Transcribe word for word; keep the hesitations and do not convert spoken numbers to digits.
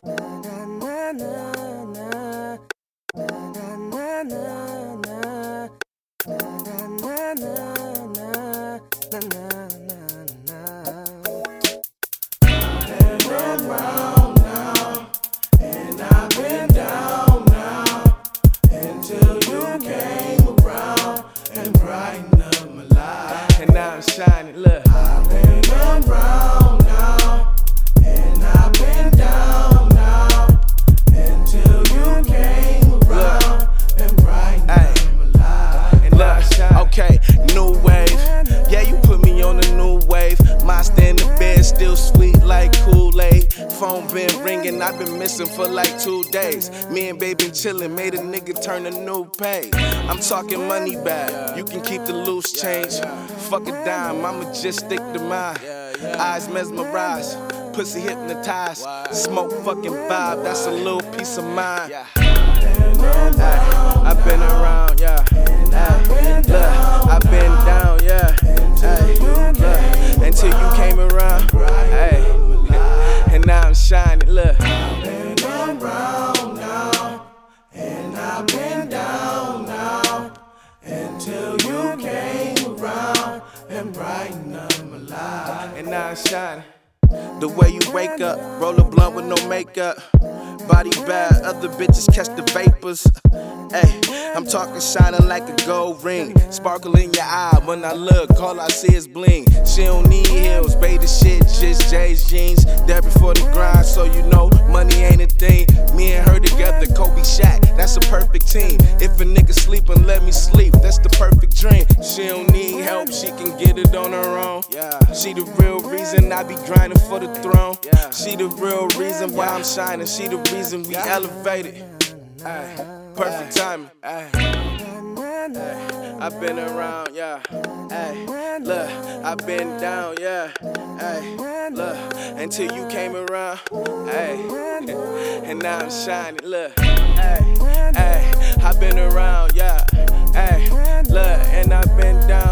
Around now, and I've been down now until you came around and brightened up my life. And now I'm shining, look. I've been around now, and I've been down now until you came around and brightened up my life. And now I'm shining. Okay, new wave. Yeah, you put me on a new wave. My stand in bed still sweet like Kool-Aid. Phone been ringing, I've been missing for like two days. Me and baby chillin', made a nigga turn a new page. I'm talking money bag, you can keep the loose change. Fuck a dime, I'ma just stick to mine. Eyes mesmerized, pussy hypnotized. Smoke fucking vibe, that's a little piece of mind. Ay, I've been around, yeah. Ay, look, I've been down, yeah. Ay, look, until you came around. Ay, and now I'm shining, look. I've been around now, and I've been down now until you came around and brightened up my life. And now I'm shining. The way you wake up, roll a blunt with no makeup. Body bad, other bitches catch the vapors. Ay, I'm talking shining like a gold ring. Sparkle in your eye when I look, all I see is bling. She don't need heels, baby, shit, just J's jeans. There before the grind, so you know money ain't a thing. Me and her together, Kobe Shaq, that's a perfect team. If a nigga sleepin', let me sleep, that's the perfect dream. She don't need help, she can get it on her own. She the real reason I be grinding for the throne. She the real reason why I'm shining. She the reason we elevated. Ay, perfect timing. Ay, ay, I've been around, yeah. Ay, look, I've been down, yeah. Ay, look, until you came around. Ay, and now I'm shining. Look, ay, ay, I've been around, yeah. Ay, look, and I've been down.